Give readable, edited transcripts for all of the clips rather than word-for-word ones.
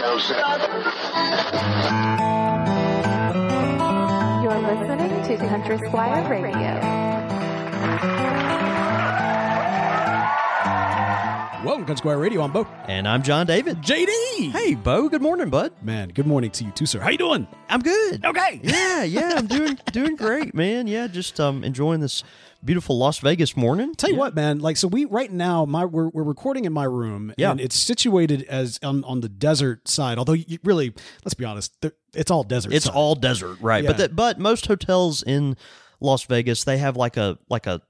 You're listening to Country Squire Radio. Welcome to Country Squire Radio. I'm Bo. And I'm John David. JD! Hey, Bo. Good morning, bud. Man, good morning to you too, sir. How you doing? I'm good. Okay. Yeah, I'm doing great, man. Yeah, just enjoying this beautiful Las Vegas morning. Tell you what, man. Like, so we right now, we're recording in my room, and it's situated as on the desert side. Although, you really, let's be honest, it's all desert. It's side. all desert, right? Yeah. But most hotels in Las Vegas, they have like a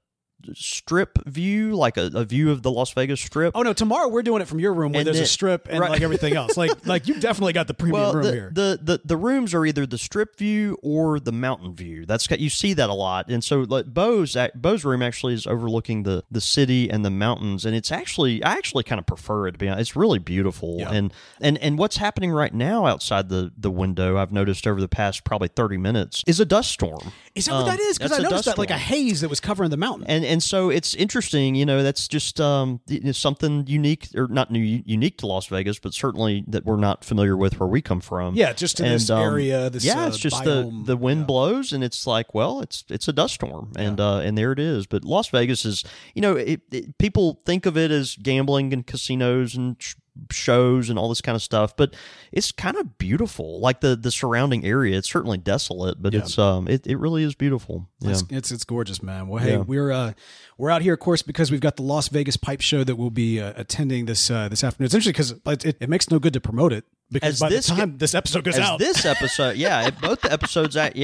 strip view, like a view of the Las Vegas Strip. Oh no! Tomorrow we're doing it from your room where And there's a then- strip and right. like everything else. Like you definitely got the premium room here. The rooms are either the strip view or the mountain view. You see that a lot, and so like Bo's room actually is overlooking the city and the mountains, and I actually kind of prefer it, to be honest. It's really beautiful, Yeah. and what's happening right now outside the window, I've noticed over the past probably 30 minutes, is a dust storm. Is that what that is? Because that's I a noticed dust that like a storm. haze that was covering the mountain. And so it's interesting, that's just something unique, or not unique to Las Vegas, but certainly that we're not familiar with where we come from. Yeah, just in this area. This it's just biome. the wind blows, and it's like, well, it's a dust storm, and there it is. But Las Vegas is, people think of it as gambling and casinos and shows and all this kind of stuff, but it's kind of beautiful. Like the surrounding area, it's certainly desolate, but it's it really is beautiful. Yeah. It's gorgeous, man. Well, hey, we're out here, of course, because we've got the Las Vegas Pipe Show that we'll be attending this afternoon. It's interesting because it makes no good to promote it, because by the time this episode goes out, this episode, both the episodes, then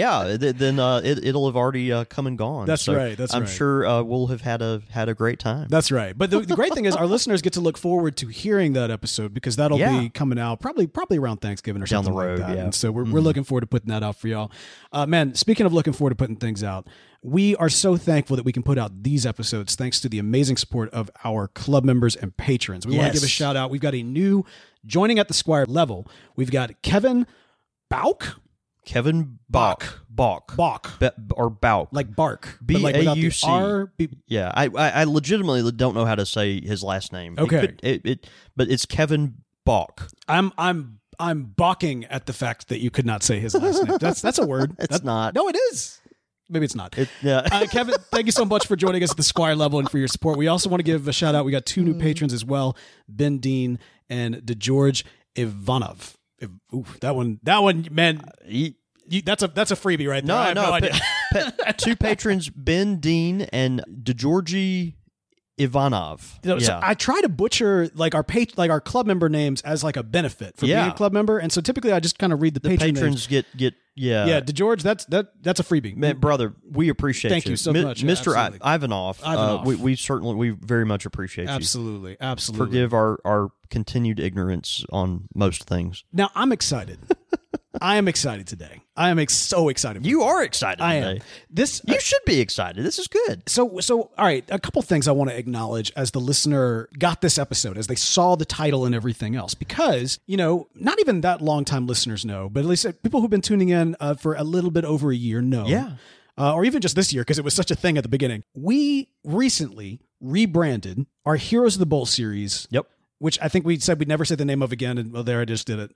it'll have already come and gone. That's right. I'm sure we'll have had a great time. That's right. But the great thing is our listeners get to look forward to hearing that episode, because that'll be coming out probably around Thanksgiving or Down something the road, like that. yeah. And so we're looking forward to putting that out for y'all. Man, speaking of looking forward to putting things out, we are so thankful that we can put out these episodes thanks to the amazing support of our club members and patrons. We want to give a shout out. We've got a new joining at the Squire level. We've got Kevin Bauk. Kevin Bach. Or Bauk. Like bark. B-A-U-C. But like without the R. Yeah, I legitimately don't know how to say his last name. Okay. But it's Kevin Bach. I'm balking at the fact that you could not say his last name. That's a word. It's not. No, it is. Maybe it's not. Yeah. Kevin, thank you so much for joining us at the Squire level and for your support. We also want to give a shout out. We got two new patrons as well, Ben Dean and DeGeorge Ivanov. Ooh, that one, man. That's a freebie right there. I have no idea. Two patrons, Ben Dean and DeGeorge Ivanov. So I try to butcher like our club member names as like a benefit for being a club member, and so typically I just kind of read the patrons names. get DeGeorge, that's a freebie. Man, brother, we appreciate Thank you so much, Mr. Absolutely. Ivanov. We very much appreciate you. Absolutely. Forgive our continued ignorance on most things. Now I'm excited. I am excited today. I am so excited. You are excited I today. am. You should be excited. This is good. So all right, a couple things I want to acknowledge as the listener got this episode, as they saw the title and everything else, because, not even that long-time listeners know, but at least people who've been tuning in for a little bit over a year know. Yeah. Or even just this year, because it was such a thing at the beginning. We recently rebranded our Heroes of the Bowl series. Yep. Which I think we said we'd never say the name of again, and well, there I just did it.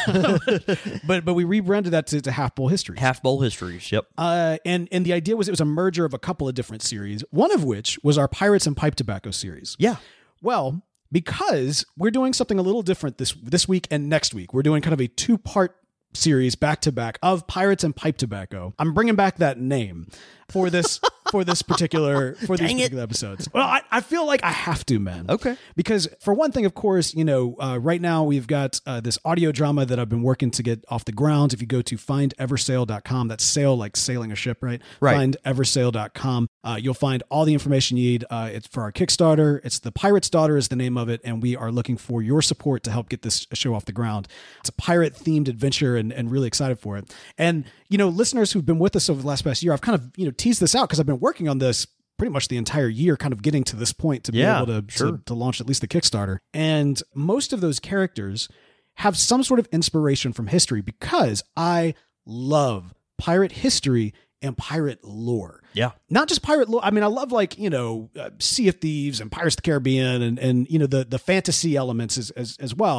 But we rebranded that to Half Bowl Histories. Half Bowl Histories, yep. And the idea was it was a merger of a couple of different series, one of which was our Pirates and Pipe Tobacco series. Yeah. Well, because we're doing something a little different this week and next week, we're doing kind of a two-part series back to back of Pirates and Pipe Tobacco. I'm bringing back that name for this particular episodes. Well, I feel like I have to, man. Okay. Because for one thing, of course, right now we've got this audio drama that I've been working to get off the ground. If you go to findeversail.com, that's sail like sailing a ship, right? Right. Findeversail.com. You'll find all the information you need. It's for our Kickstarter. It's The Pirate's Daughter is the name of it, and we are looking for your support to help get this show off the ground. It's a pirate-themed adventure, and really excited for it. And, listeners who've been with us over the past year, I've kind of, teased this out because I've been working on this pretty much the entire year, kind of getting to this point to be able to launch at least the Kickstarter. And most of those characters have some sort of inspiration from history, because I love pirate history and pirate lore. Yeah. Not just pirate lore. I mean, I love Sea of Thieves and Pirates of the Caribbean and the fantasy elements as well.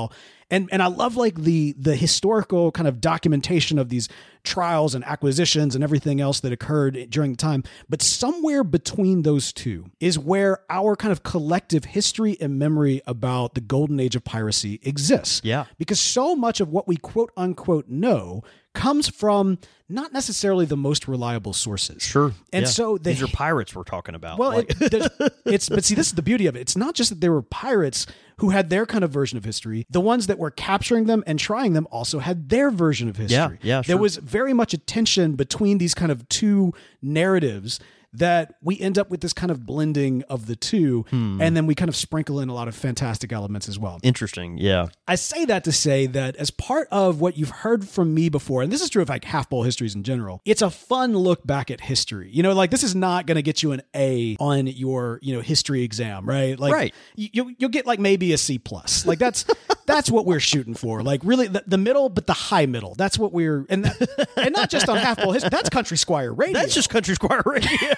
And I love like the historical kind of documentation of these trials and acquisitions and everything else that occurred during the time. But somewhere between those two is where our kind of collective history and memory about the golden age of piracy exists. Yeah. Because so much of what we quote unquote know comes from not necessarily the most reliable sources. Sure. And yeah. so these are pirates we're talking about. Well, but see, this is the beauty of it. It's not just that there were pirates who had their kind of version of history. The ones that were capturing them and trying them also had their version of history. Yeah, There was very much a tension between these kind of two narratives that we end up with this kind of blending of the two, and then we kind of sprinkle in a lot of fantastic elements as well. Interesting, yeah. I say that to say that as part of what you've heard from me before, and this is true of like half-bowl histories in general, it's a fun look back at history. You know, like this is not going to get you an A on your, history exam, right? Like, right. You'll get like maybe a C+. Like that's what we're shooting for. Like really the middle, but the high middle. That's what and not just on half-bowl history. That's Country Squire Radio. That's just Country Squire Radio.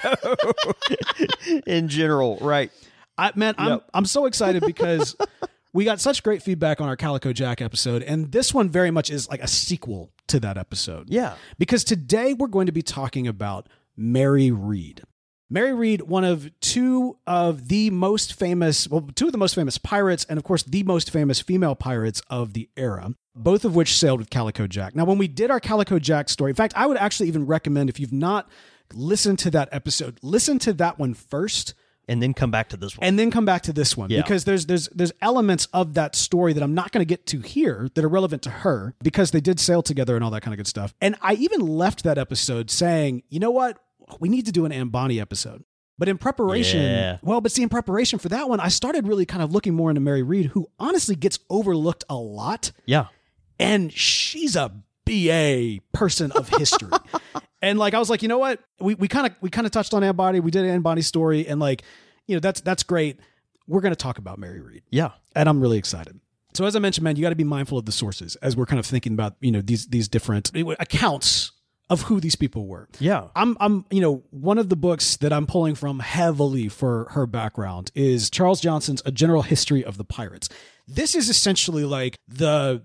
In general, right? I'm so excited because we got such great feedback on our Calico Jack episode, and this one very much is like a sequel to that episode. Yeah. Because today we're going to be talking about Mary Read. Mary Read, one of two of the most famous pirates, and of course the most famous female pirates of the era, both of which sailed with Calico Jack. Now, when we did our Calico Jack story, in fact, I would actually even recommend, if you've not listened to that episode, listen to that one first. And then come back to this one. And then come back to this one. Yeah. Because there's elements of that story that I'm not going to get to here that are relevant to her because they did sail together and all that kind of good stuff. And I even left that episode saying, you know what? We need to do an Ambani episode. But in preparation, in preparation for that one, I started really kind of looking more into Mary Read, who honestly gets overlooked a lot. Yeah. And she's a BA person of history. And like, I was like, you know what? We kind of touched on Ambani. We did an Ambani story, and like, that's great. We're going to talk about Mary Read. Yeah. And I'm really excited. So as I mentioned, man, you got to be mindful of the sources as we're kind of thinking about, these different accounts of who these people were. Yeah. I'm one of the books that I'm pulling from heavily for her background is Charles Johnson's A General History of the Pirates. This is essentially like the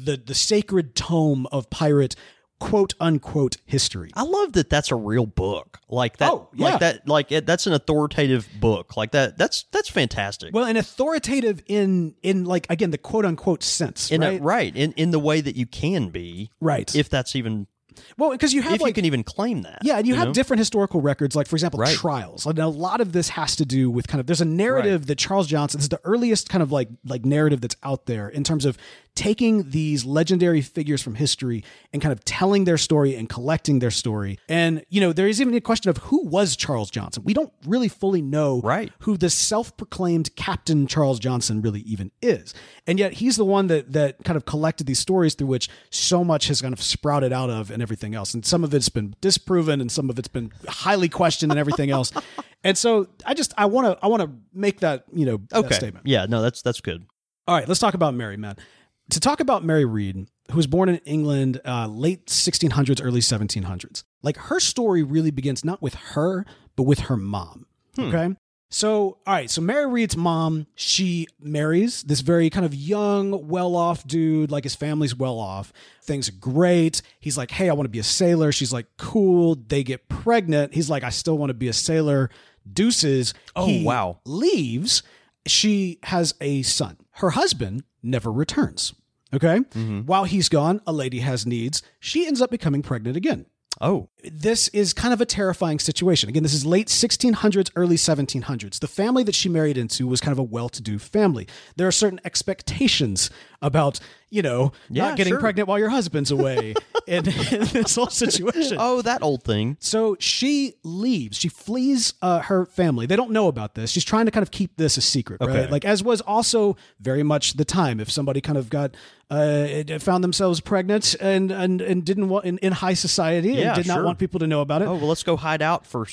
sacred tome of pirate quote unquote history. I love that that's a real book. Like that. Oh, yeah. That's an authoritative book. Like that. That's fantastic. Well, and authoritative in like, again, the quote unquote sense, right? In the way that you can be. Right. If that's even. Well, because you have you can even claim that. Yeah, and you have different historical records, like, for example, trials. And a lot of this has to do with kind of, there's a narrative that Charles Johnson, this is the earliest kind of like narrative that's out there in terms of taking these legendary figures from history and kind of telling their story and collecting their story. And, there is even a question of who was Charles Johnson. We don't really fully know who the self-proclaimed Captain Charles Johnson really even is. And yet he's the one that kind of collected these stories through which so much has kind of sprouted out of and everything else. And some of it's been disproven and some of it's been highly questioned and everything else. And so I want to make that, that statement. Yeah, no, that's good. All right, let's talk about Mary, man. To talk about Mary Read, who was born in England, late 1600s, early 1700s. Like, her story really begins not with her, but with her mom. Okay? So, all right, so Mary Read's mom, she marries this very kind of young, well-off dude, like his family's well-off. Things are great. He's like, hey, I want to be a sailor. She's like, cool. They get pregnant. He's like, I still want to be a sailor. Deuces. Oh, wow. Leaves. She has a son. Her husband never returns. Okay? Mm-hmm. While he's gone, a lady has needs. She ends up becoming pregnant again. Oh. This is kind of a terrifying situation. Again, this is late 1600s, early 1700s. The family that she married into was kind of a well-to-do family. There are certain expectations about, not getting pregnant while your husband's away in this whole situation. Oh, that old thing. So she leaves. She flees her family. They don't know about this. She's trying to kind of keep this a secret, right? Like, as was also very much the time. If somebody kind of found themselves pregnant and didn't want in high society and did not want want people to know about it. Oh, well, let's go hide out for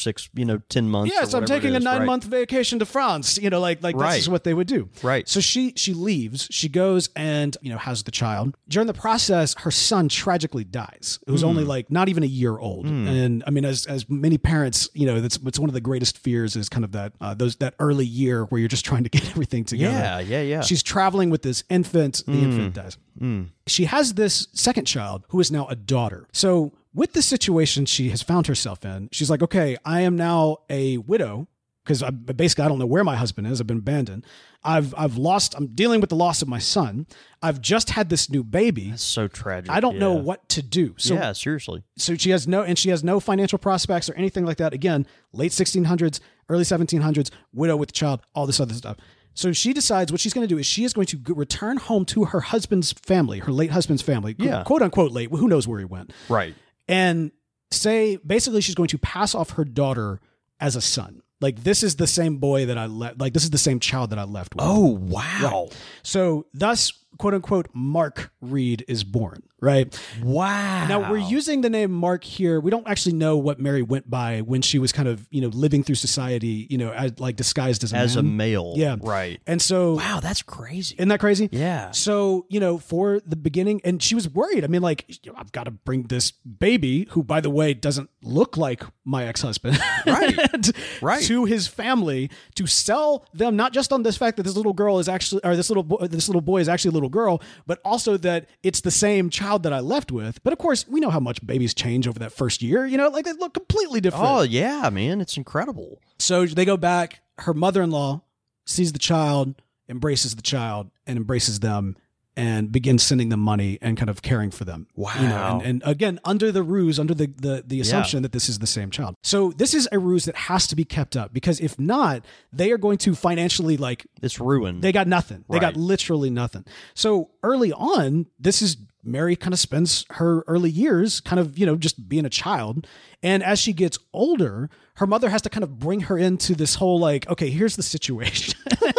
10 months. Yes, I'm taking a 9-month vacation to France. Like Right. this is what they would do. Right. So she leaves. She goes and has the child. During the process, her son tragically dies. It was only like not even a year old. And I mean, as many parents, it's one of the greatest fears is kind of that early year where you're just trying to get everything together. Yeah. She's traveling with this infant. The infant dies. She has this second child who is now a daughter. So with the situation she has found herself in, she's like, okay, I am now a widow because I don't know where my husband is. I've been abandoned. I'm dealing with the loss of my son. I've just had this new baby. That's so tragic. I don't know what to do. So yeah, seriously. So she has no financial prospects or anything like that. Again, late 1600s, early 1700s, widow with a child, all this other stuff. So she decides what she's going to do is she is going to return home to her husband's family, her late husband's family, quote unquote late. Who knows where he went? Right. And say basically she's going to pass off her daughter as a son. Like, this is the same boy that I left. Like, this is the same child that I left with. Oh, wow. Right. So thus, quote unquote, Mark Reed is born. Right. Wow. Now, we're using the name Mark here. We don't actually know what Mary went by when she was kind of, living through society, as, like disguised as a male. Yeah. Right. And so. Wow, that's crazy. Isn't that crazy? Yeah. So, for the beginning, and she was worried. I mean, like, I've got to bring this baby, who, by the way, doesn't look like my ex-husband. Right. Right. To his family to sell them, not just on this fact that this little girl is actually, or this little boy is actually a little girl, but also that it's the same child that I left with. But of course, we know how much babies change over that first year. Like they look completely different. Oh yeah, man, it's incredible. So they go back. Her mother-in-law sees the child, embraces the child, and embraces them, and begins sending them money and kind of caring for them. Wow. And again, under the ruse, under the assumption that this is the same child. So this is a ruse that has to be kept up, because if not, they are going to financially, like, it's ruined. They got nothing. They got Right. literally nothing. So early on, this is Mary kind of spends her early years kind of, just being a child. And as she gets older, her mother has to kind of bring her into this whole, like, okay, here's the situation.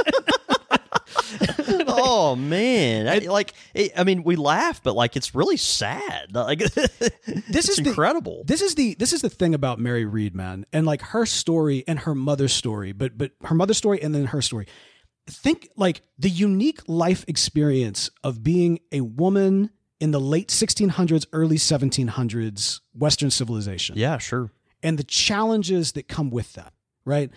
Oh man! I mean, we laugh, but like, it's really sad. Like, This is incredible. This is the thing about Mary Reed, man, and like her story and her mother's story, but her mother's story and then her story. Think like the unique life experience of being a woman in the late 1600s, early 1700s Western civilization. Yeah, sure. And the challenges that come with that, right?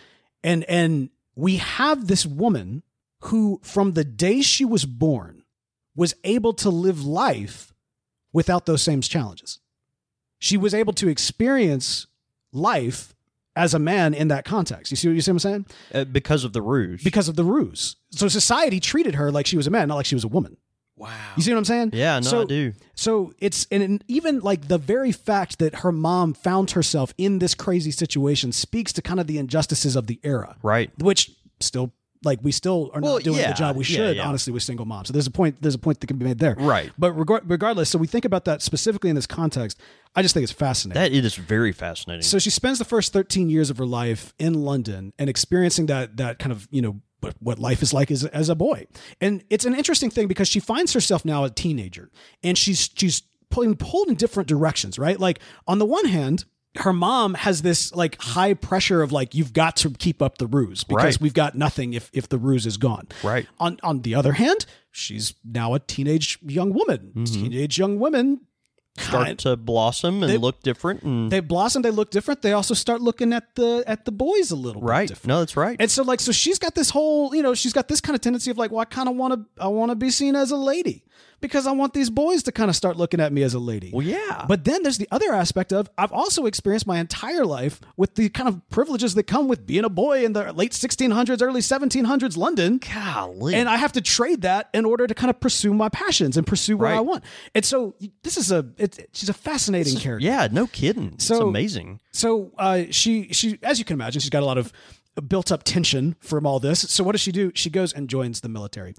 And we have this woman who, from the day she was born, was able to live life without those same challenges. She was able to experience life as a man in that context. You see what I'm saying? Because of the ruse. Because of the ruse. So society treated her like she was a man, not like she was a woman. Wow. You see what I'm saying? Yeah, no, I do. So it's, and even like the very fact that her mom found herself in this crazy situation speaks to kind of the injustices of the era. Right. Which still, like, we still are not doing the job we should, yeah. honestly, with single moms. So there's a point that can be made there. Right. But regardless, so we think about that specifically in this context. I just think it's fascinating. That it is very fascinating. So she spends the first 13 years of her life in London and experiencing that kind of, what life is like as a boy. And it's an interesting thing because she finds herself now a teenager, and she's pulled in different directions, right? Like, on the one hand, her mom has this like high pressure of like, you've got to keep up the ruse because Right. we've got nothing if the ruse is gone. Right. On the other hand, she's now a teenage young woman. Mm-hmm. Teenage young women Start to blossom and look different. And they blossom, they look different. They also start looking at the boys a little right. bit different. No, that's right. And so like, so she's got this whole, she's got this kind of tendency of like, well, I want to be seen as a lady because I want these boys to kind of start looking at me as a lady. Well, yeah. But then there's the other aspect of, I've also experienced my entire life with the kind of privileges that come with being a boy in the late 1600s, early 1700s London. Golly. And I have to trade that in order to kind of pursue my passions and pursue what Right. I want. And so this is she's a fascinating character. Yeah, no kidding. It's So- amazing. So she, as you can imagine, she's got a lot of built up tension from all this. So what does she do? She goes and joins the military.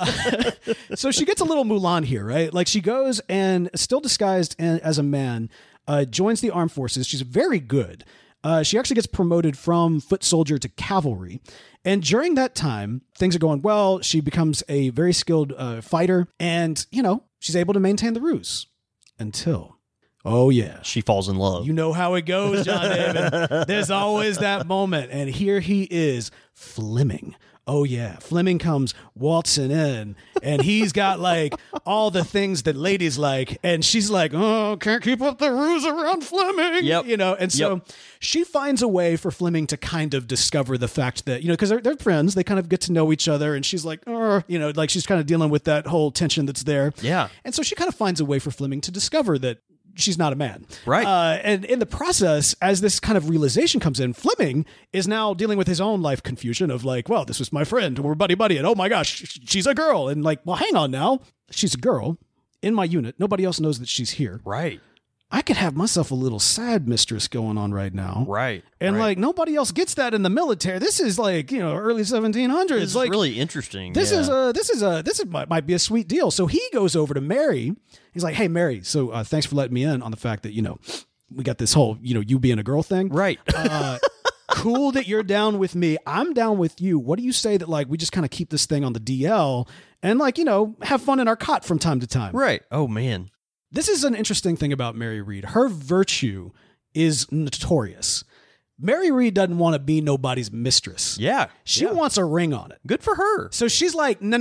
So she gets a little Mulan here, right? Like, she goes and, still disguised as a man, joins the armed forces. She's very good. She actually gets promoted from foot soldier to cavalry. And during that time, things are going well. She becomes a very skilled fighter, and, she's able to maintain the ruse until Oh, yeah. she falls in love. You know how it goes, John David. There's always that moment. And here he is, Fleming. Oh, yeah. Fleming comes waltzing in, and he's got like all the things that ladies like. And she's like, oh, can't keep up the ruse around Fleming. Yep. You know, and so she finds a way for Fleming to kind of discover the fact that, you know, because they're friends, they kind of get to know each other. And she's like, you know, like she's kind of dealing with that whole tension that's there. Yeah. And so she kind of finds a way for Fleming to discover that she's not a man. Right. And in the process, as this kind of realization comes in, Fleming is now dealing with his own life confusion of like, well, this was my friend. We're buddy-buddy. And oh my gosh, she's a girl. And like, well, hang on now. She's a girl in my unit. Nobody else knows that she's here. Right. I could have myself a little sad mistress going on right now. Right. And right. like, nobody else gets that in the military. This is like, you know, early 1700s. It's like really interesting. This might be a sweet deal. So he goes over to Mary. He's like, hey, Mary, so thanks for letting me in on the fact that, you know, we got this whole, you know, you being a girl thing. Right. Cool that you're down with me. I'm down with you. What do you say that like we just kind of keep this thing on the DL and like, you know, have fun in our cot from time to time? Right. Oh, man. This is an interesting thing about Mary Read. Her virtue is notorious. Mary Read doesn't want to be nobody's mistress. Yeah. She wants a ring on it. Good for her. So she's like, no.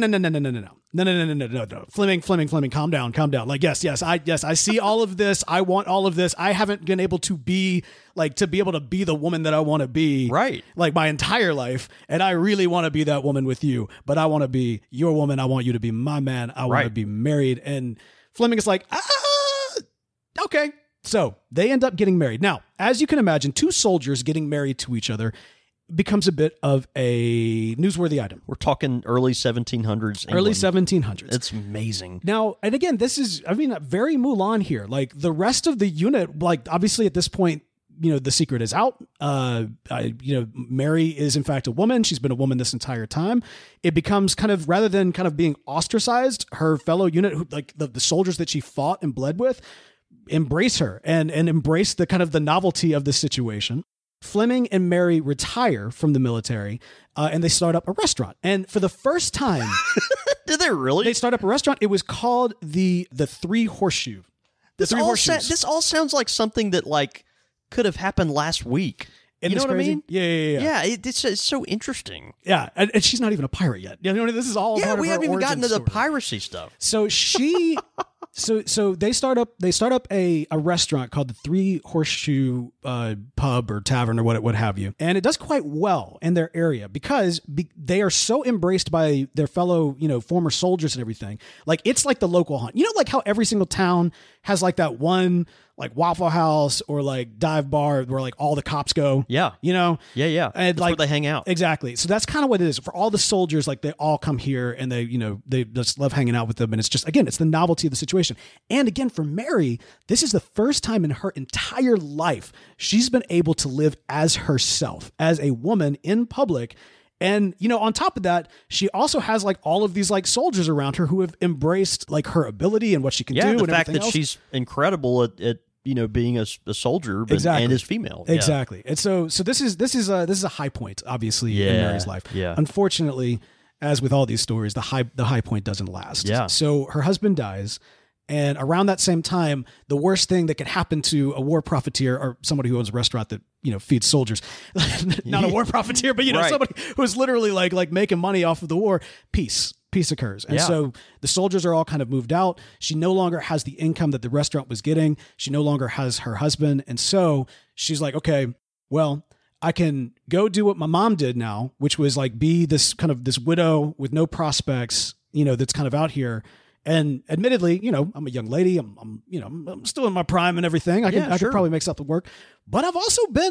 Fleming, calm down. Like, yes, I see all of this. I want all of this. I haven't been able to be able to be the woman that I want to be. Right. Like my entire life. And I really want to be that woman with you, but I want to be your woman. I want you to be my man. I want to be married. And Fleming is like, okay. So they end up getting married. Now, as you can imagine, two soldiers getting married to each other becomes a bit of a newsworthy item. We're talking early 1700s England. Early 1700s. It's amazing. Now, and again, this is, I mean, very Mulan here. Like the rest of the unit, like obviously at this point, you know, the secret is out. Mary is in fact a woman. She's been a woman this entire time. It becomes kind of, rather than kind of being ostracized, her fellow unit, who, like the soldiers that she fought and bled with, embrace her and embrace the kind of the novelty of this situation. Fleming and Mary retire from the military and they start up a restaurant. And for the first time, did they really? They start up a restaurant. It was called the Three Horseshoe. This all sounds like something that like could have happened last week. Isn't you know what crazy? I mean? Yeah. Yeah, it's so interesting. Yeah, and she's not even a pirate yet. You know, this is all part of we her haven't even gotten to origin the story. piracy stuff. So she, so they start up a restaurant called the Three Horseshoe Pub or Tavern or what have you, and it does quite well in their area because they are so embraced by their fellow, you know, former soldiers and everything. Like it's like the local haunt. You know, like how every single town has like that one like Waffle House or like dive bar where like all the cops go. Yeah. You know? Yeah. And that's like where they hang out. Exactly. So that's kind of what it is. For all the soldiers, like they all come here and they, you know, they just love hanging out with them. And it's just, again, it's the novelty of the situation. And again, for Mary, this is the first time in her entire life she's been able to live as herself, as a woman in public. And, you know, on top of that, she also has like all of these like soldiers around her who have embraced like her ability and what she can do. The and fact that else. she's incredible at you know, being a soldier and is female. Exactly. And so this is a high point, obviously, in Mary's life. Yeah. Unfortunately, as with all these stories, the high point doesn't last. Yeah. So her husband dies. And around that same time, the worst thing that could happen to a war profiteer or somebody who owns a restaurant that, you know, feeds soldiers, not a war profiteer, but, you know, somebody who's literally like making money off of the war, peace occurs. And so the soldiers are all kind of moved out. She no longer has the income that the restaurant was getting. She no longer has her husband. And so she's like, okay, well, I can go do what my mom did now, which was like be this kind of this widow with no prospects, you know, that's kind of out here. And admittedly, you know, I'm a young lady. I'm still in my prime and everything. I could probably make something work. But I've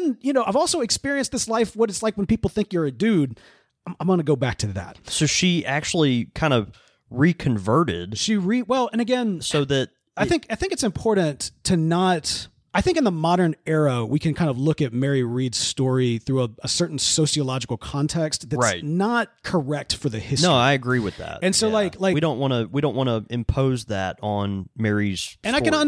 also experienced this life, what it's like when people think you're a dude. I'm going to go back to that. So she actually kind of reconverted. And again, so that I think it's important to not. I think in the modern era, we can kind of look at Mary Read's story through a certain sociological context that's not correct for the history. No, I agree with that. And so like we don't want to impose that on Mary's and story. I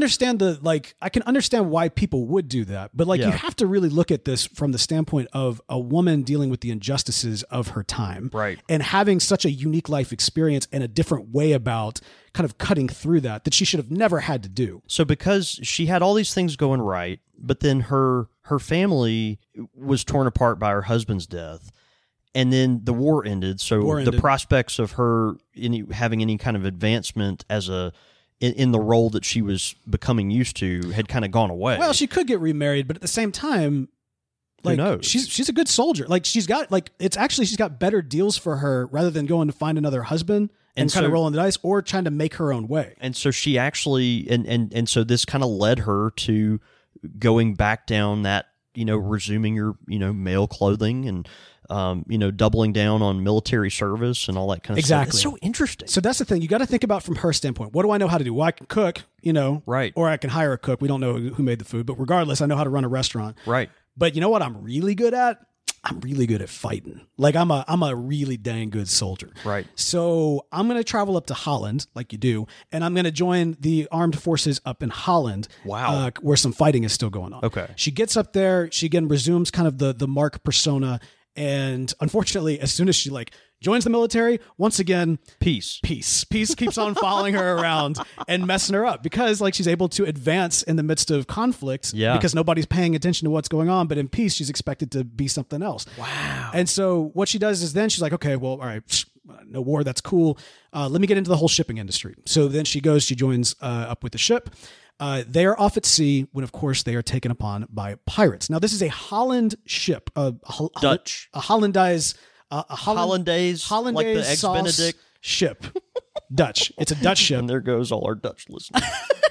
can understand why people would do that. But you have to really look at this from the standpoint of a woman dealing with the injustices of her time. Right. And having such a unique life experience and a different way about kind of cutting through that she should have never had to do. So because she had all these things going right, but then her family was torn apart by her husband's death, and then the war ended. So the prospects of her having any kind of advancement as in the role that she was becoming used to had kind of gone away. Well, she could get remarried, but at the same time, like, who knows? She's a good soldier. Like, she's got better deals for her rather than going to find another husband and kind of rolling the dice or trying to make her own way. And so she actually, and so this kind of led her to going back down that, resuming your, male clothing and, doubling down on military service and all that kind of stuff. Exactly. It's so interesting. So that's the thing. You got to think about from her standpoint. What do I know how to do? Well, I can cook, right. Or I can hire a cook. We don't know who made the food, but regardless, I know how to run a restaurant. Right. But you know what I'm really good at? I'm really good at fighting. Like, I'm a really dang good soldier. Right. So I'm going to travel up to Holland, like you do, and I'm going to join the armed forces up in Holland. Wow. Where some fighting is still going on. Okay. She gets up there. She again resumes kind of the Mark persona. And unfortunately, as soon as she joins the military, once again, Peace keeps on following her around and messing her up because she's able to advance in the midst of conflict because nobody's paying attention to what's going on. But in peace, she's expected to be something else. Wow. And so what she does is then she's like, okay, well, all right, no war. That's cool. Let me get into the whole shipping industry. So then she joins up with the ship. They are off at sea when, of course, they are taken upon by pirates. Now, this is a Holland ship, Dutch, a Hollandaise, Hollandaise, like the Eggs Benedict ship. Dutch. It's a Dutch ship. And there goes all our Dutch listeners.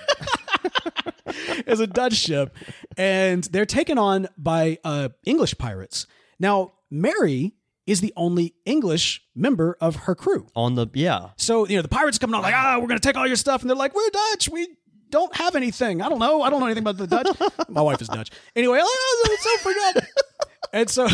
It's a Dutch ship, and they're taken on by English pirates. Now, Mary is the only English member of her crew. So the pirates are coming on we're going to take all your stuff, and they're like, we're Dutch. We don't have anything. I don't know anything about the Dutch. My wife is Dutch. Anyway, so forget. And so,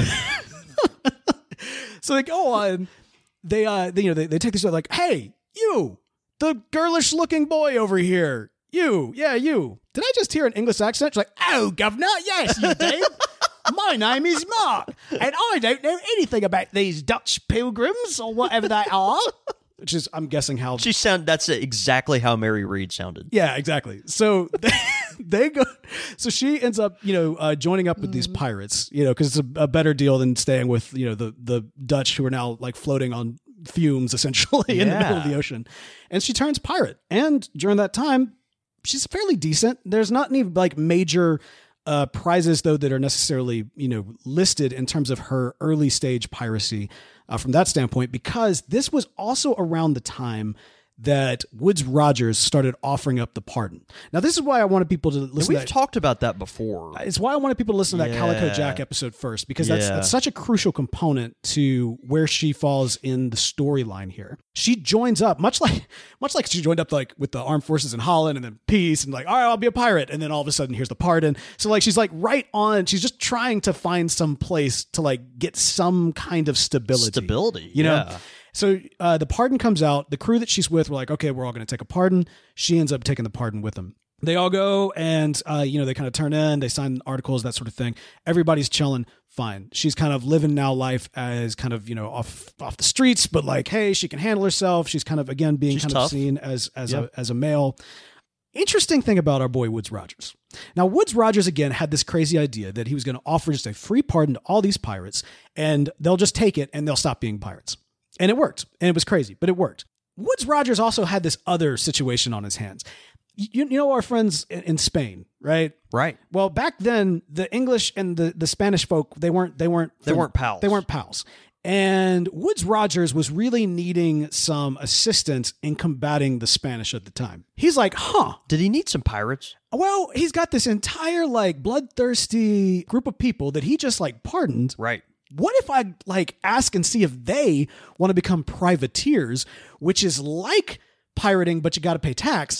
so they go on. They take this like, hey, you, the girlish looking boy over here. You. Did I just hear an English accent? She's like, oh, governor, yes, you did. My name is Mark, and I don't know anything about these Dutch pilgrims or whatever they are. Which is, I'm guessing how that's exactly how Mary Read sounded. Yeah, exactly. So they go. So she ends up, joining up with these pirates, because it's a better deal than staying with, the Dutch who are now floating on fumes essentially in the middle of the ocean. And she turns pirate. And during that time, she's fairly decent. There's not any major prizes though that are necessarily, listed in terms of her early stage piracy. From that standpoint, because this was also around the time that Woodes Rogers started offering up the pardon. Now, this is why I wanted people to listen. We've talked about that before. It's why I wanted people to listen to that Calico Jack episode first, because that's such a crucial component to where she falls in the storyline here. She joins up, much like she joined up with the armed forces in Holland and then peace and all right, I'll be a pirate. And then all of a sudden, here's the pardon. So she's right on. She's just trying to find some place to get some kind of stability. You know? So the pardon comes out. The crew that she's with were like, okay, we're all going to take a pardon. She ends up taking the pardon with them. They all go and, they kind of turn in, they sign articles, that sort of thing. Everybody's chilling. Fine. She's kind of living now life as kind of, off the streets, but hey, she can handle herself. She's kind of, again, being kind of seen as a male. Interesting thing about our boy Woodes Rogers. Now, Woodes Rogers, again, had this crazy idea that he was going to offer just a free pardon to all these pirates, and they'll just take it and they'll stop being pirates. And it worked. And it was crazy, but it worked. Woodes Rogers also had this other situation on his hands. You know our friends in Spain, right? Right. Well, back then, the English and the Spanish folk, they weren't pals. They weren't pals. And Woodes Rogers was really needing some assistance in combating the Spanish at the time. He's like, did he need some pirates? Well, he's got this entire bloodthirsty group of people that he just pardoned. Right. What if I ask and see if they want to become privateers, which is like pirating, but you got to pay tax,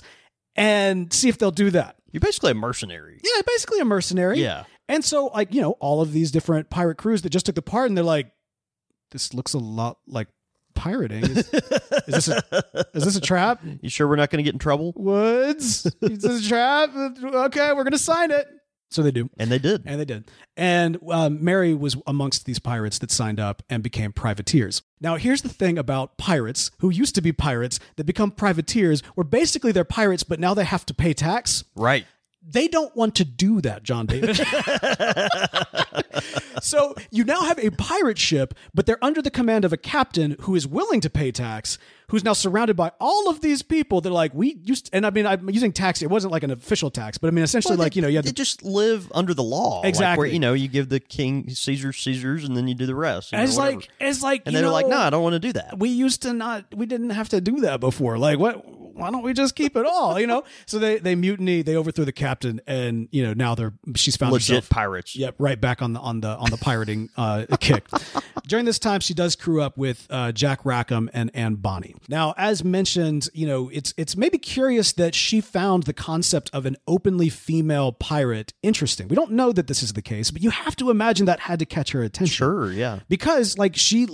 and see if they'll do that. You're basically a mercenary. Yeah, basically a mercenary. Yeah. And so all of these different pirate crews that just took the part, and they're like, this looks a lot like pirating. Is this a trap? You sure we're not going to get in trouble? Woods? Is this a trap? Okay, we're going to sign it. So they do. And they did. And they did. And Mary was amongst these pirates that signed up and became privateers. Now, here's the thing about pirates who used to be pirates that become privateers, where basically they're pirates, but now they have to pay tax. Right. They don't want to do that, John David. So you now have a pirate ship, but they're under the command of a captain who is willing to pay tax, who's now surrounded by all of these people. They're like, we used, and I mean, I'm using tax. It wasn't like an official tax, but I mean, essentially, Well, like, you know, you had they to just live under the law. Exactly. Like where, you know, you give the king Caesar's, and then you do the rest. You know, It's whatever. like, it's like, and you they're know, like, no, I don't want to do that. we used to not, we didn't have to do that before. Like, what? Why don't we just keep it all? You know? So they mutiny, they overthrow the captain, and you know now she's found Legit herself. pirates. Yep, right back on the pirating kick. During this time, she does crew up with Jack Rackham and Anne Bonny. Now, as mentioned, you know, it's maybe curious that she found the concept of an openly female pirate interesting. We don't know that this is the case, but you have to imagine that had to catch her attention. Sure, yeah. Because like she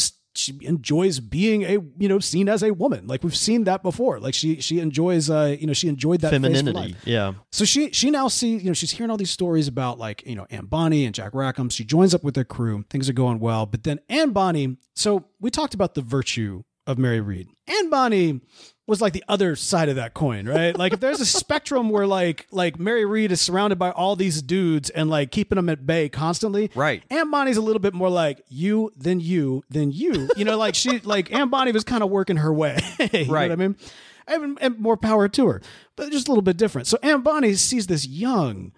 enjoys being seen as a woman. Like we've seen that before. Like she enjoys she enjoyed that Femininity. Yeah. So she now sees, she's hearing all these stories about like, Anne Bonny and Jack Rackham. She joins up with their crew. Things are going well. But then Anne Bonny, so we talked about the virtue of Mary Read. Anne Bonny was like the other side of that coin, right? Like if there's a spectrum where like Mary Read is surrounded by all these dudes and like keeping them at bay constantly. Right. Anne Bonny's a little bit more like you, then you, then you. Like Anne Bonny was kind of working her way. You know Right. what I mean? And more power to her, but just a little bit different. So Anne Bonny sees this young,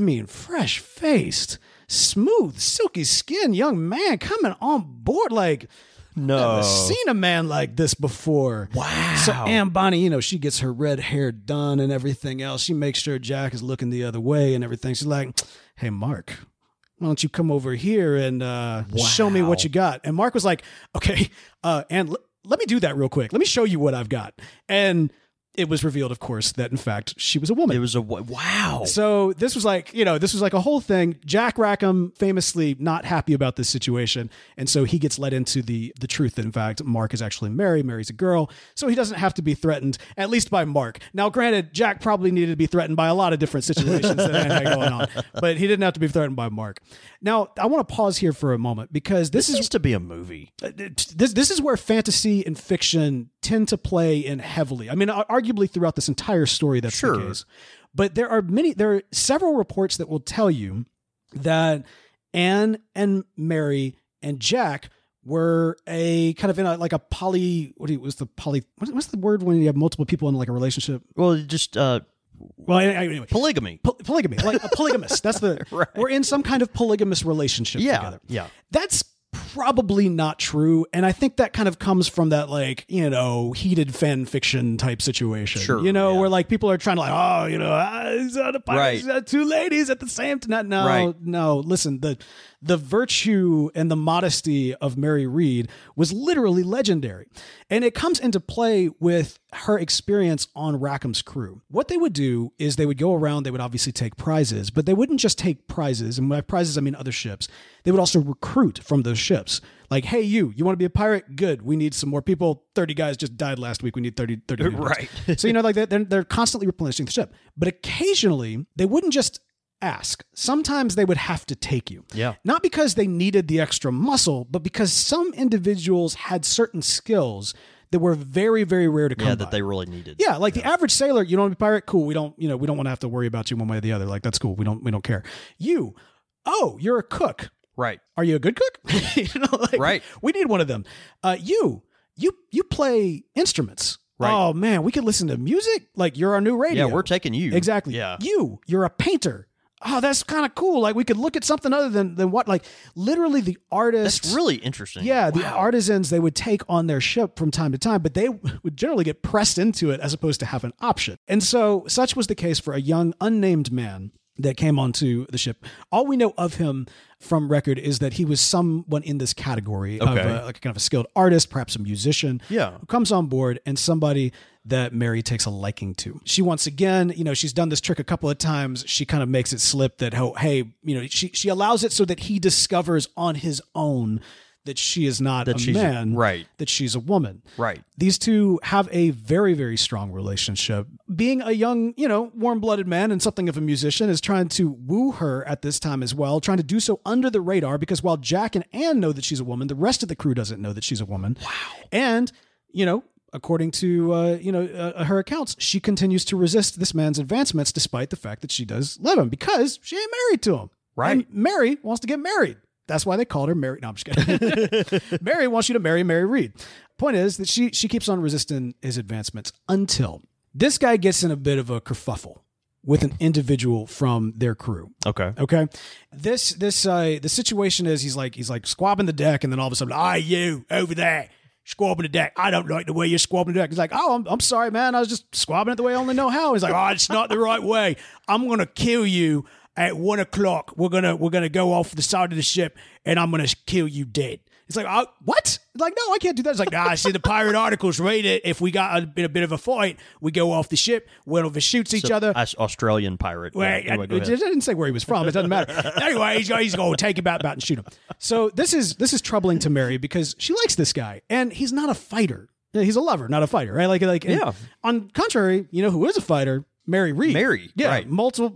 fresh-faced, smooth, silky skin young man coming on board like, No. I've seen a man like this before. Wow. So Anne Bonny, she gets her red hair done and everything else. She makes sure Jack is looking the other way and everything. She's like, hey, Mark, why don't you come over here and show me what you got? And Mark was like, okay, Anne, let me do that real quick. Let me show you what I've got. And it was revealed, of course, that in fact she was a woman. It was wow. So this was like, a whole thing. Jack Rackham famously not happy about this situation. And so he gets let into the truth that in fact, Mark is actually Mary's a girl. So he doesn't have to be threatened, at least by Mark. Now, granted, Jack probably needed to be threatened by a lot of different situations that Anne had going on, but he didn't have to be threatened by Mark. Now, I want to pause here for a moment because this needs to be a movie. This is where fantasy and fiction tend to play in heavily. I mean, arguably throughout this entire story, that's the case. But there are several reports that will tell you that Anne and Mary and Jack were a kind of in what's the word when you have multiple people in like a relationship? Well, just anyway, polygamy. Polygamy, like a polygamist. That's the Right. We're in some kind of polygamous relationship together. Yeah. That's probably not true, and I think that kind of comes from that heated fan fiction type situation. Sure, where like people are trying to he's on a pirate, Right. he's got two ladies at the same time. No, Right. no. Listen, the virtue and the modesty of Mary Read was literally legendary. And it comes into play with her experience on Rackham's crew. What they would do is they would go around, they would obviously take prizes, but they wouldn't just take prizes. And by prizes, I mean other ships. They would also recruit from those ships. Like, hey, you want to be a pirate? Good. We need some more people. 30 guys just died last week. We need 30 new guys. Right. So, they're constantly replenishing the ship. But occasionally, they wouldn't just ask. Sometimes they would have to take you. Yeah. Not because they needed the extra muscle, but because some individuals had certain skills that were very, very rare to come by. that they really needed. Yeah, like the average sailor, you don't want to be a pirate? Cool. We don't want to have to worry about you one way or the other. Like, that's cool. We don't care. You're a cook. Right. Are you a good cook? Right. We need one of them. You play instruments. Right. Oh man, we could listen to music. Like, you're our new radio. Yeah, we're taking you. Exactly. Yeah. You're a painter. Oh, that's kind of cool. Like, we could look at something other than what, like, literally the artists. That's really interesting. Yeah, the Wow. artisans they would take on their ship from time to time, but they would generally get pressed into it as opposed to have an option. And so such was the case for a young unnamed man that came onto the ship. All we know of him from record is that he was someone in this category of like kind of a skilled artist, perhaps a musician, Yeah. who comes on board and somebody that Mary takes a liking to. She once again, she's done this trick a couple of times. She kind of makes it slip that, she allows it so that he discovers on his own that she is not That a she's- man, right. that she's a woman. Right. These two have a very, very strong relationship. Being a young, warm-blooded man and something of a musician is trying to woo her at this time as well, trying to do so under the radar because while Jack and Anne know that she's a woman, the rest of the crew doesn't know that she's a woman. Wow. And, according to her accounts, she continues to resist this man's advancements despite the fact that she does love him because she ain't married to him. Right. And Mary wants to get married. That's why they called her Mary. No, I'm just kidding. Mary wants you to marry Mary Reed. Point is that she keeps on resisting his advancements until this guy gets in a bit of a kerfuffle with an individual from their crew. Okay. Okay. The situation is he's like squabbing the deck, and then all of a sudden, you over there squabbing the deck. I don't like the way you're squabbing the deck. He's like, I'm sorry, man. I was just squabbing it the way I only know how. He's like, it's not the right way. I'm gonna kill you at 1 o'clock. We're gonna go off the side of the ship, and I'm gonna kill you dead. It's like, what? Like, no, I can't do that. It's like, I see the pirate articles. Read it. If we got in a bit of a fight, we go off the ship. One of us shoots each other. Australian pirate. Well, Anyway, go it ahead. didn't say where he was from. It doesn't matter. Anyway, he's going to take him out and shoot him. So this is troubling to Mary because she likes this guy, and he's not a fighter. He's a lover, not a fighter, right? Like, Yeah. On contrary, who is a fighter? Mary Reed. Yeah, right. multiple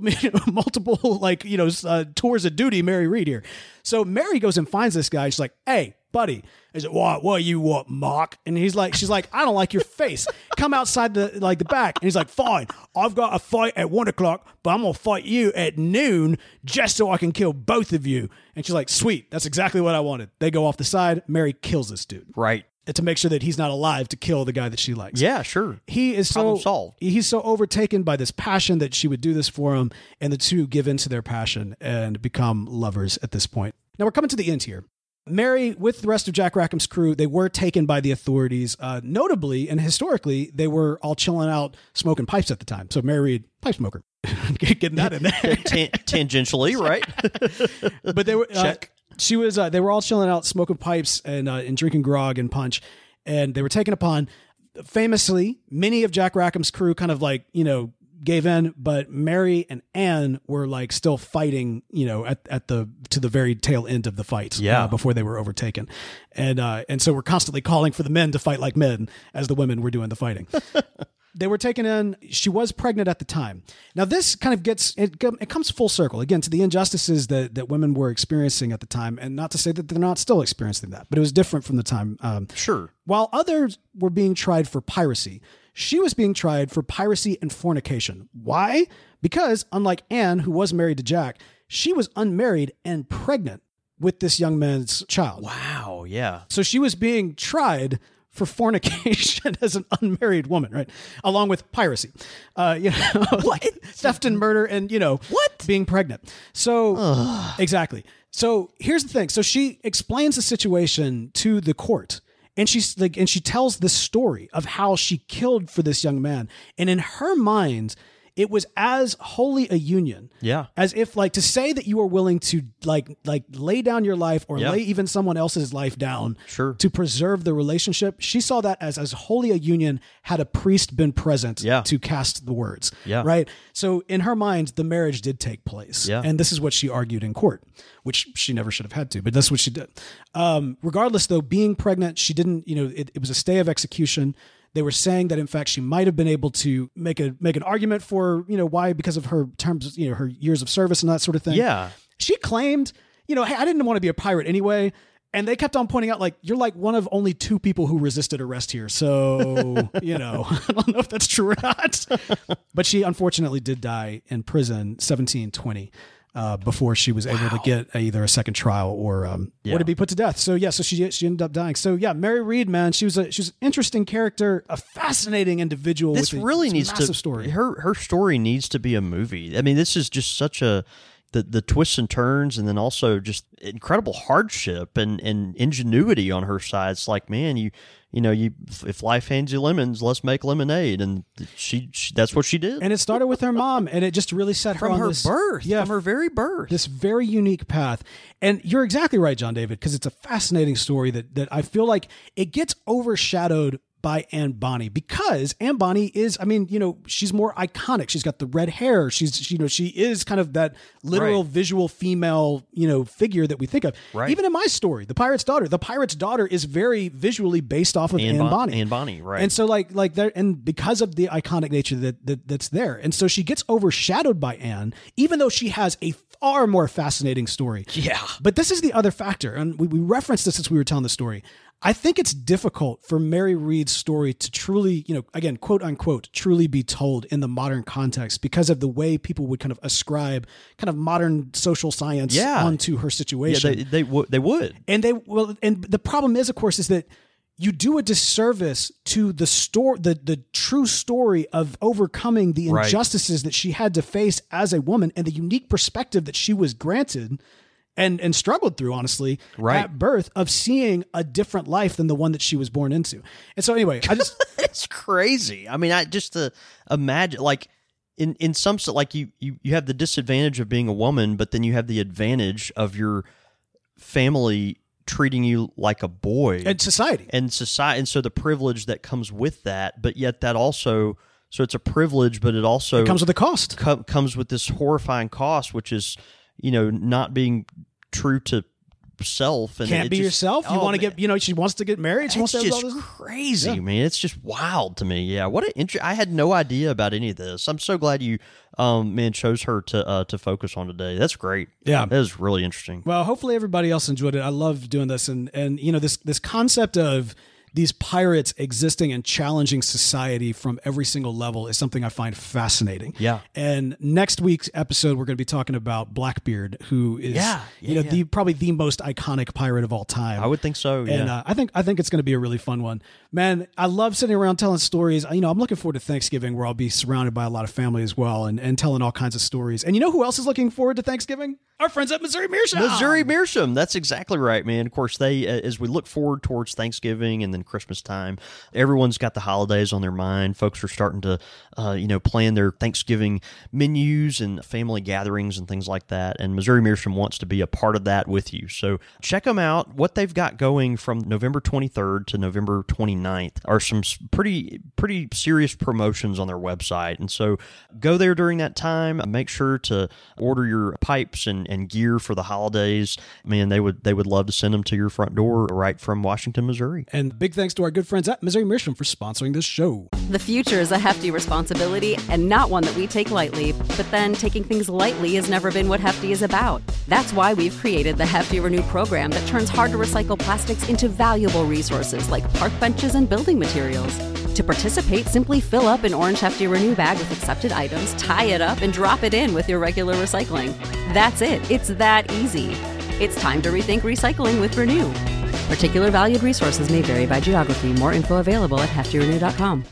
tours of duty. Mary Reed here. So Mary goes and finds this guy. She's like, "Hey, buddy." Is it what you want, Mark? And she's like, "I don't like your face. Come outside the back." And he's like, "Fine, I've got a fight at 1 o'clock, but I'm gonna fight you at noon just so I can kill both of you." And she's like, "Sweet, that's exactly what I wanted." They go off the side. Mary kills this dude. Right. To make sure that he's not alive to kill the guy that she likes. Yeah, sure. He is Problem solved. He's so overtaken by this passion that she would do this for him, and the two give in to their passion and become lovers at this point. Now we're coming to the end here. Mary, with the rest of Jack Rackham's crew, they were taken by the authorities. Notably and historically, they were all chilling out smoking pipes at the time. So Mary Reed, pipe smoker, getting that in there. Tangentially, right? But they were Check. She was. They were all chilling out, smoking pipes and drinking grog and punch, and they were taken upon. Famously, many of Jack Rackham's crew kind of gave in, but Mary and Anne were still fighting. To the very tail end of the fight. Yeah. Before they were overtaken, and so we're constantly calling for the men to fight like men as the women were doing the fighting. They were taken in. She was pregnant at the time. Now, this kind of it comes full circle, again, to the injustices that women were experiencing at the time. And not to say that they're not still experiencing that, but it was different from the time. Sure. While others were being tried for piracy, she was being tried for piracy and fornication. Why? Because unlike Anne, who was married to Jack, she was unmarried and pregnant with this young man's child. Wow. Yeah. So she was being tried for fornication as an unmarried woman, right? Along with piracy, theft and murder, and being pregnant. So exactly. So here's the thing. So she explains the situation to the court, and she tells the story of how she killed for this young man, and in her mind, it was as holy a union. Yeah. As if to say that you are willing to lay down your life or lay even someone else's life down Sure. to preserve the relationship. She saw that as holy a union had a priest been present to cast the words. Yeah. Right. So in her mind, the marriage did take place. Yeah. And this is what she argued in court, which she never should have had to, but that's what she did. Regardless though, being pregnant, she didn't, it was a stay of execution. They were saying that, in fact, she might have been able to make an argument for, why, because of her terms, her years of service and that sort of thing. Yeah. She claimed, hey, I didn't want to be a pirate anyway. And they kept on pointing out, you're one of only 2 people who resisted arrest here. So, I don't know if that's true or not. But she unfortunately did die in prison 1720. Before she was able to get either a second trial or to be put to death. So so she ended up dying. So Mary Reed, man, she was an interesting character, a fascinating individual. This with really a needs massive to story. Her story needs to be a movie. I mean, this is just such the twists and turns, and then also just incredible hardship and ingenuity on her side. It's like, man, if life hands you lemons, let's make lemonade, and she that's what she did. And it started with her mom, and it just really set her From on her this birth, from her very birth, this very unique path. And you're exactly right, John David, because it's a fascinating story that I feel like it gets overshadowed by Anne Bonny, because Anne Bonny is, I mean, she's more iconic. She's got the red hair. She is kind of that literal visual female, figure that we think of. Right. Even in my story, The Pirate's Daughter is very visually based off of Anne Bonny. Anne Bonny, right. And so like there, and because of the iconic nature that's there. And so she gets overshadowed by Anne, even though she has a far more fascinating story. Yeah. But this is the other factor. And we referenced this as we were telling the story. I think it's difficult for Mary Read's story to truly, again, quote unquote, truly be told in the modern context because of the way people would kind of ascribe kind of modern social science onto her situation. Yeah, they would. And and the problem is, of course, is that you do a disservice to the true story of overcoming the injustices that she had to face as a woman and the unique perspective that she was granted and struggled through, honestly, at birth, of seeing a different life than the one that she was born into. And so anyway, it's crazy. I mean, just to imagine, like, in some, like, you have the disadvantage of being a woman, but then you have the advantage of your family treating you like a boy. And society. And so the privilege that comes with that, but yet that also, so it's a privilege, but it also comes with a cost. Comes with this horrifying cost, which is, not being true to self. And can't be yourself. You want to get, she wants to get married. She wants to have all this. Crazy, man. It's just wild to me. Yeah. What an I had no idea about any of this. I'm so glad you, chose her to focus on today. That's great. Yeah. That is really interesting. Well, hopefully everybody else enjoyed it. I love doing this. And this concept of these pirates existing and challenging society from every single level is something I find fascinating. Yeah. And next week's episode, we're going to be talking about Blackbeard, who is, probably the most iconic pirate of all time. I would think so. Yeah. And I think it's going to be a really fun one. Man, I love sitting around telling stories. I'm looking forward to Thanksgiving, where I'll be surrounded by a lot of family as well, and telling all kinds of stories. And you know who else is looking forward to Thanksgiving? Our friends at Missouri Meerschaum. Missouri Meerschaum. That's exactly right, man. Of course, they, as we look forward towards Thanksgiving and then Christmas time, everyone's got the holidays on their mind. Folks are starting to, plan their Thanksgiving menus and family gatherings and things like that. And Missouri Meerschaum wants to be a part of that with you. So check them out. What they've got going from November 23rd to November 29th are some pretty serious promotions on their website. And so go there during that time. Make sure to order your pipes and gear for the holidays. Man, they would love to send them to your front door right from Washington, Missouri. And big thanks to our good friends at Missouri Meerschaum for sponsoring this show. The future is a hefty responsibility and not one that we take lightly. But then taking things lightly has never been what Hefty is about. That's why we've created the Hefty Renew program that turns hard-to-recycle plastics into valuable resources like park benches and building materials. To participate, simply fill up an orange Hefty Renew bag with accepted items, tie it up, and drop it in with your regular recycling. That's it. It's that easy. It's time to rethink recycling with Renew. Particular valued resources may vary by geography. More info available at heftyrenew.com.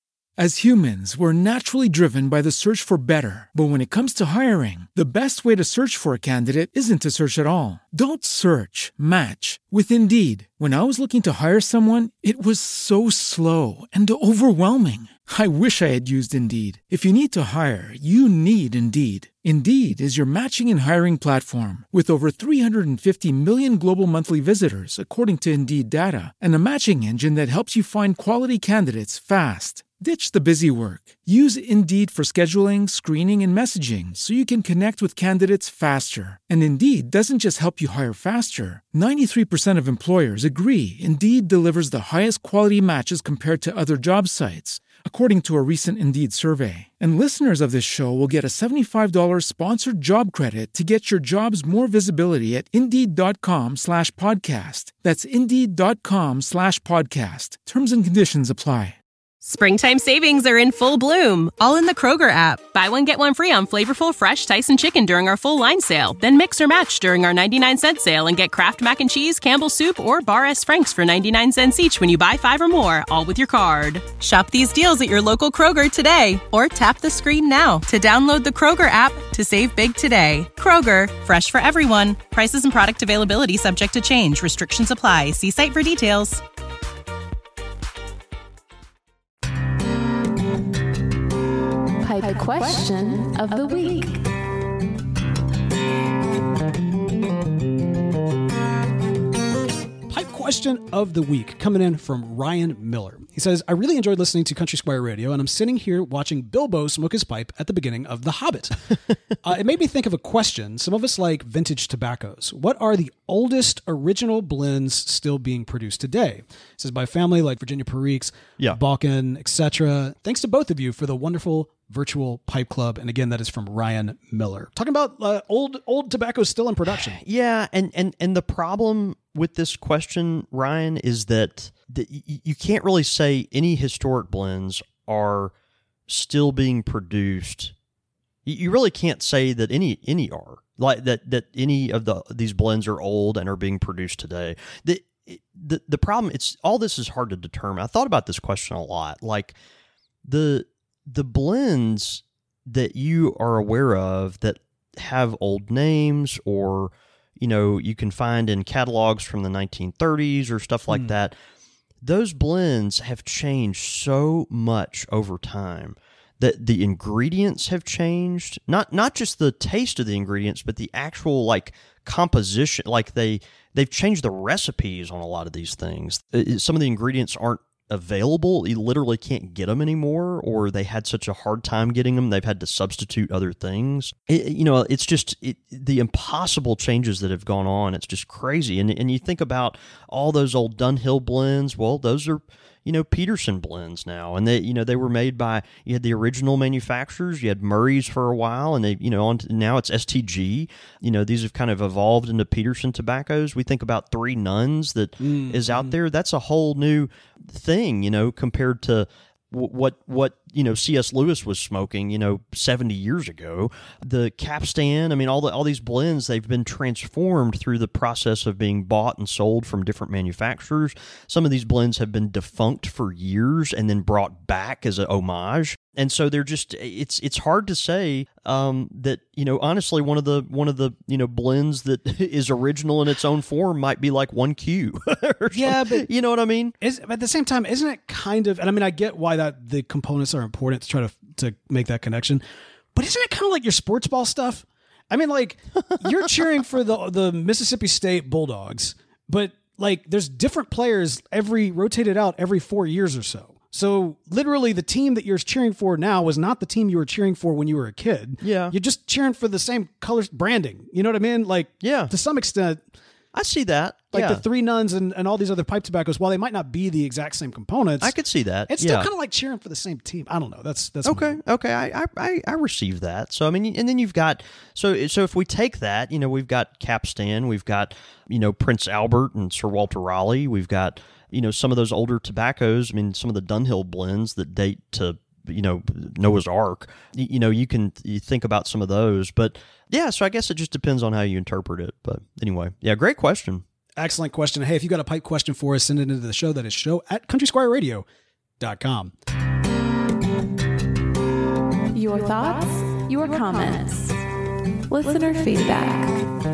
As humans, we're naturally driven by the search for better. But when it comes to hiring, the best way to search for a candidate isn't to search at all. Don't search, match with Indeed. When I was looking to hire someone, it was so slow and overwhelming. I wish I had used Indeed. If you need to hire, you need Indeed. Indeed is your matching and hiring platform with over 350 million global monthly visitors, according to Indeed data, and a matching engine that helps you find quality candidates fast. Ditch the busy work. Use Indeed for scheduling, screening, and messaging so you can connect with candidates faster. And Indeed doesn't just help you hire faster. 93% of employers agree Indeed delivers the highest quality matches compared to other job sites, according to a recent Indeed survey. And listeners of this show will get a $75 sponsored job credit to get your jobs more visibility at Indeed.com/podcast. That's Indeed.com/podcast. Terms and conditions apply. Springtime savings are in full bloom, all in the Kroger app. Buy one, get one free on flavorful, fresh Tyson chicken during our full line sale. Then mix or match during our 99-cent sale and get Kraft Mac and Cheese, Campbell's Soup, or Bar S. Frank's for 99 cents each when you buy 5 or more, all with your card. Shop these deals at your local Kroger today, or tap the screen now to download the Kroger app to save big today. Kroger, fresh for everyone. Prices and product availability subject to change. Restrictions apply. See site for details. Pipe question of the week. Pipe question of the week coming in from Ryan Miller. He says, I really enjoyed listening to Country Squire Radio, and I'm sitting here watching Bilbo smoke his pipe at the beginning of The Hobbit. It made me think of a question. Some of us like vintage tobaccos. What are the oldest original blends still being produced today? This is by family like Virginia Periques, Balkan, etc. Thanks to both of you for the wonderful virtual pipe club. And again, that is from Ryan Miller. Talking about old tobacco still in production. Yeah, and the problem with this question, Ryan, is that you can't really say any historic blends are still being produced. You really can't say that any are. Like that any of these blends are old and are being produced today. The problem, all this is hard to determine. I thought about this question a lot. Like the blends that you are aware of that have old names, or you can find in catalogs from the 1930s or stuff like that. Those blends have changed so much over time. That the ingredients have changed, not just the taste of the ingredients, but the actual like composition. Like they've changed the recipes on a lot of these things. Some of the ingredients aren't available. You literally can't get them anymore, or they had such a hard time getting them, they've had to substitute other things. It's just the impossible changes that have gone on. It's just crazy. And you think about all those old Dunhill blends. Well, those are Peterson blends now, and they were made by, you had the original manufacturers, you had Murray's for a while, and now it's STG. These have kind of evolved into Peterson tobaccos. We think about Three Nuns that is out there. That's a whole new thing, compared to what C.S. Lewis was smoking 70 years ago. The capstan, all these blends, they've been transformed through the process of being bought and sold from different manufacturers. Some of these blends have been defunct for years and then brought back as a homage. And so they're just, it's hard to say that, honestly, one of the blends that is original in its own form might be like 1Q. Yeah, but you know what I mean? At the same time, isn't it kind of, and I get why that the components are important to try to make that connection, but isn't it kind of like your sports ball stuff? Like you're cheering for the Mississippi State Bulldogs, but like there's different players rotated out every 4 years or so. So literally the team that you're cheering for now was not the team you were cheering for when you were a kid. Yeah. You're just cheering for the same colors, branding. You know what I mean? Like, yeah, to some extent, I see that. Like the Three Nuns and all these other pipe tobaccos, while they might not be the exact same components, I could see that. It's still kind of like cheering for the same team. I don't know. That's okay. Okay, I receive that. So and then you've got so if we take that, we've got Capstan, we've got Prince Albert and Sir Walter Raleigh, we've got some of those older tobaccos. Some of the Dunhill blends that date to Noah's Ark. You think about some of those, but yeah. So I guess it just depends on how you interpret it. But anyway, yeah, great question. Excellent question. Hey, if you got a pipe question for us, send it into the show. That is show@countrysquireradio.com. Your thoughts, your comments, listener feedback.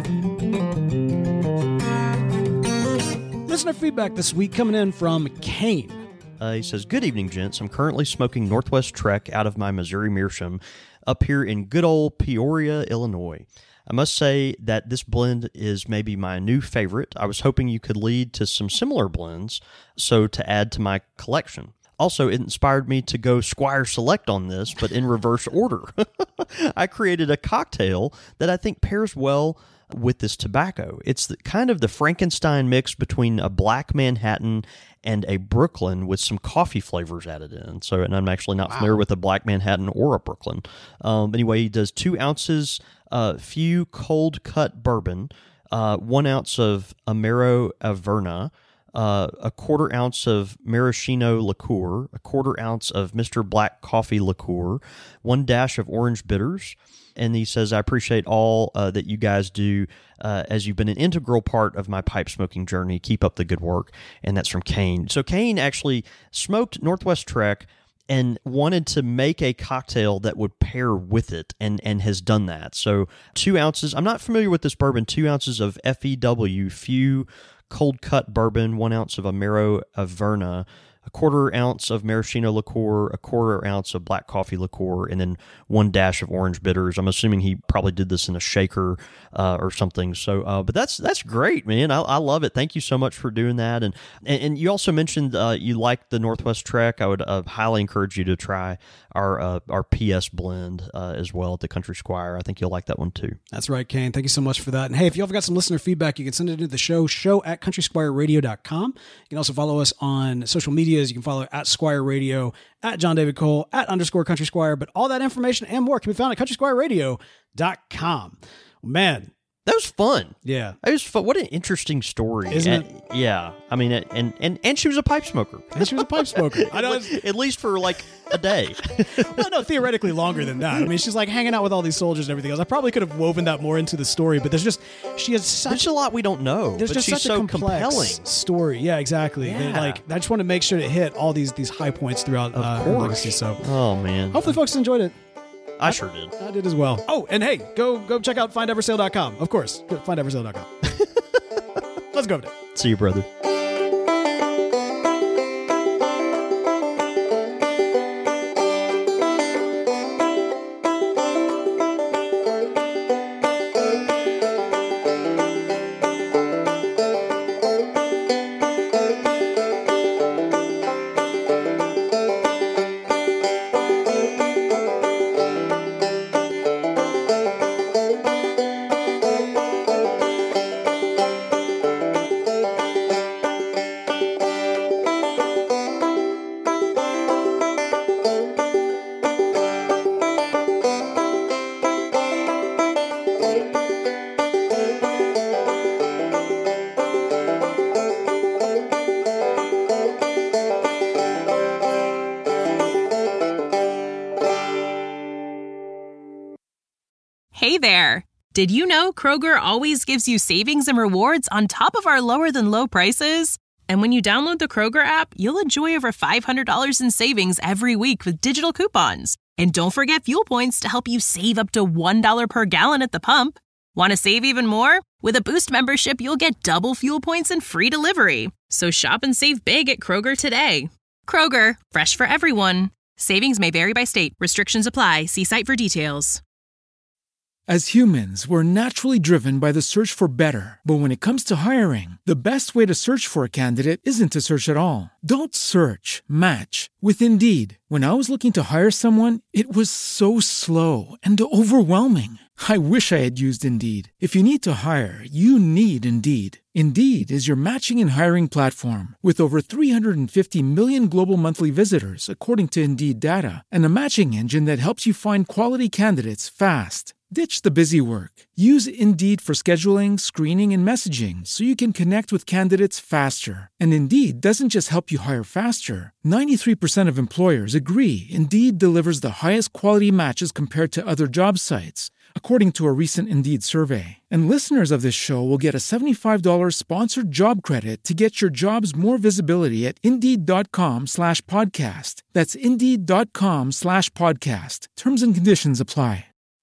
Listener feedback this week coming in from Kane. He says, good evening, gents. I'm currently smoking Northwest Trek out of my Missouri Meerschaum up here in good old Peoria, Illinois. I must say that this blend is maybe my new favorite. I was hoping you could lead to some similar blends, so to add to my collection. Also, it inspired me to go Squire Select on this, but in reverse order. I created a cocktail that I think pairs well with this tobacco. It's kind of the Frankenstein mix between a Black Manhattan and a Brooklyn with some coffee flavors added in. So, and I'm actually not familiar with a Black Manhattan or a Brooklyn. Anyway, he does 2 ounces, few cold cut bourbon, 1 ounce of Amaro Averna, a 1/4 ounce of maraschino liqueur, a 1/4 ounce of Mr. Black Coffee liqueur, 1 dash of orange bitters. And he says, I appreciate all that you guys do as you've been an integral part of my pipe smoking journey. Keep up the good work. And that's from Kane. So Kane actually smoked Northwest Trek and wanted to make a cocktail that would pair with it, and has done that. So 2 ounces, I'm not familiar with this bourbon, 2 ounces of FEW, few cold cut bourbon, 1 ounce of Amaro Averna, a quarter ounce of maraschino liqueur, a quarter ounce of black coffee liqueur, and then 1 dash of orange bitters. I'm assuming he probably did this in a shaker or something. So, but that's great, man. I love it. Thank you so much for doing that. And you also mentioned you like the Northwest Trek. I would highly encourage you to try our PS blend as well at the Country Squire. I think you'll like that one too. That's right, Kane. Thank you so much for that. And hey, if y'all have got some listener feedback, you can send it into the show at countrysquireradio.com. You can also follow us on social medias. You can follow at Squire Radio, at John David Cole, at _Country Squire. But all that information and more can be found at countrysquireradio.com. Man, that was fun. Yeah. It was fun. What an interesting story. Isn't it? Yeah. I mean, and she was a pipe smoker. And she was a pipe smoker. I know. At least for like a day. Well, no, theoretically longer than that. I mean, she's like hanging out with all these soldiers and everything else. I probably could have woven that more into the story, but she has such a lot we don't know. There's but just she's such so a complex compelling story. Yeah, exactly. Yeah. I just want to make sure to hit all these high points throughout her legacy. So, oh man, hopefully folks enjoyed it. I sure did. I did as well. Oh, and hey, go check out findeversale.com. Of course, findeversale.com. Let's go over there. See you, brother. Hey there! Did you know Kroger always gives you savings and rewards on top of our lower-than-low prices? And when you download the Kroger app, you'll enjoy over $500 in savings every week with digital coupons. And don't forget fuel points to help you save up to $1 per gallon at the pump. Want to save even more? With a Boost membership, you'll get double fuel points and free delivery. So shop and save big at Kroger today. Kroger, fresh for everyone. Savings may vary by state. Restrictions apply. See site for details. As humans, we're naturally driven by the search for better. But when it comes to hiring, the best way to search for a candidate isn't to search at all. Don't search, match with Indeed. When I was looking to hire someone, it was so slow and overwhelming. I wish I had used Indeed. If you need to hire, you need Indeed. Indeed is your matching and hiring platform with over 350 million global monthly visitors, according to Indeed data, and a matching engine that helps you find quality candidates fast. Ditch the busy work. Use Indeed for scheduling, screening, and messaging so you can connect with candidates faster. And Indeed doesn't just help you hire faster. 93% of employers agree Indeed delivers the highest quality matches compared to other job sites, according to a recent Indeed survey. And listeners of this show will get a $75 sponsored job credit to get your jobs more visibility at Indeed.com/podcast. That's Indeed.com/podcast. Terms and conditions apply.